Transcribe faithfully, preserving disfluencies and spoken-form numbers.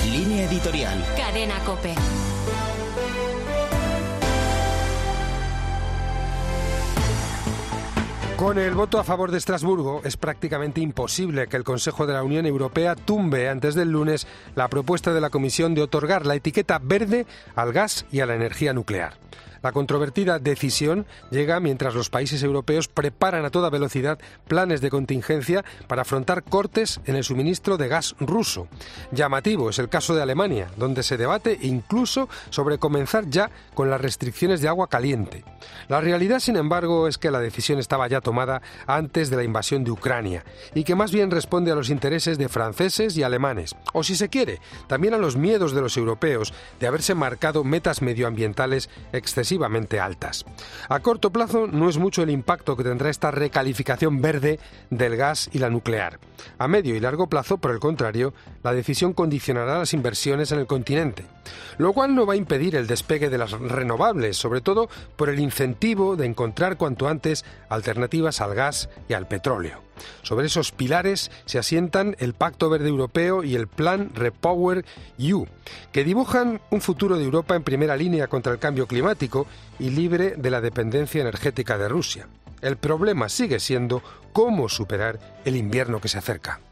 Línea editorial. Cadena COPE. Con el voto a favor de Estrasburgo, es prácticamente imposible que el Consejo de la Unión Europea tumbe antes del lunes la propuesta de la Comisión de otorgar la etiqueta verde al gas y a la energía nuclear. La controvertida decisión llega mientras los países europeos preparan a toda velocidad planes de contingencia para afrontar cortes en el suministro de gas ruso. Llamativo es el caso de Alemania, donde se debate incluso sobre comenzar ya con las restricciones de agua caliente. La realidad, sin embargo, es que la decisión estaba ya tomada antes de la invasión de Ucrania y que más bien responde a los intereses de franceses y alemanes, o si se quiere, también a los miedos de los europeos de haberse marcado metas medioambientales excesivas altas. A corto plazo no es mucho el impacto que tendrá esta recalificación verde del gas y la nuclear. A medio y largo plazo, por el contrario, la decisión condicionará las inversiones en el continente, lo cual no va a impedir el despegue de las renovables, sobre todo por el incentivo de encontrar cuanto antes alternativas al gas y al petróleo. Sobre esos pilares se asientan el Pacto Verde Europeo y el Plan REPower E U, que dibujan un futuro de Europa en primera línea contra el cambio climático y libre de la dependencia energética de Rusia. El problema sigue siendo cómo superar el invierno que se acerca.